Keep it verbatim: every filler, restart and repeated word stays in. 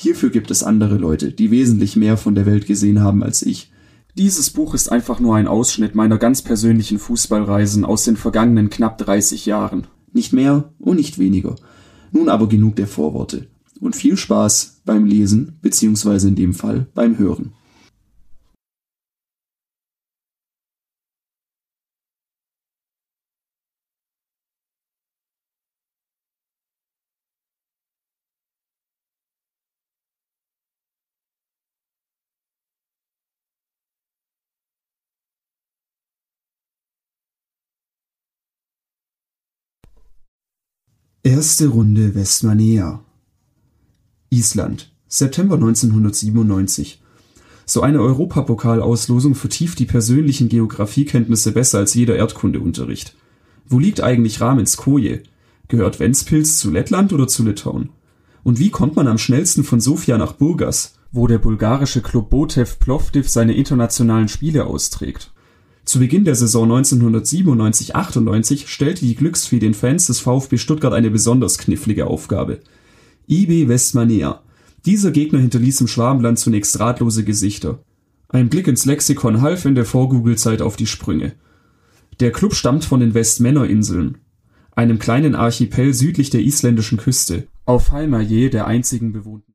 Hierfür gibt es andere Leute, die wesentlich mehr von der Welt gesehen haben als ich. Dieses Buch ist einfach nur ein Ausschnitt meiner ganz persönlichen Fußballreisen aus den vergangenen knapp dreißig Jahren. Nicht mehr und nicht weniger. Nun aber genug der Vorworte. Und viel Spaß beim Lesen, beziehungsweise in dem Fall beim Hören. Erste Runde Vestmannaeyja. Island, September neunzehnhundertsiebenundneunzig. So eine Europapokal-Auslosung vertieft die persönlichen Geografiekenntnisse besser als jeder Erdkundeunterricht. Wo liegt eigentlich Ramenskoje? Gehört Ventspils zu Lettland oder zu Litauen? Und wie kommt man am schnellsten von Sofia nach Burgas, wo der bulgarische Klub Botev Plovdiv seine internationalen Spiele austrägt? Zu Beginn der Saison neunzehnhundertsiebenundneunzig achtundneunzig stellte die Glücksfee den Fans des VfB Stuttgart eine besonders knifflige Aufgabe. I B Vestmannaeyja. Dieser Gegner hinterließ im Schwabenland zunächst ratlose Gesichter. Ein Blick ins Lexikon half in der Vor-Google-Zeit auf die Sprünge. Der Klub stammt von den Vestmänner-Inseln, einem kleinen Archipel südlich der isländischen Küste, auf Heimaey, der einzigen bewohnten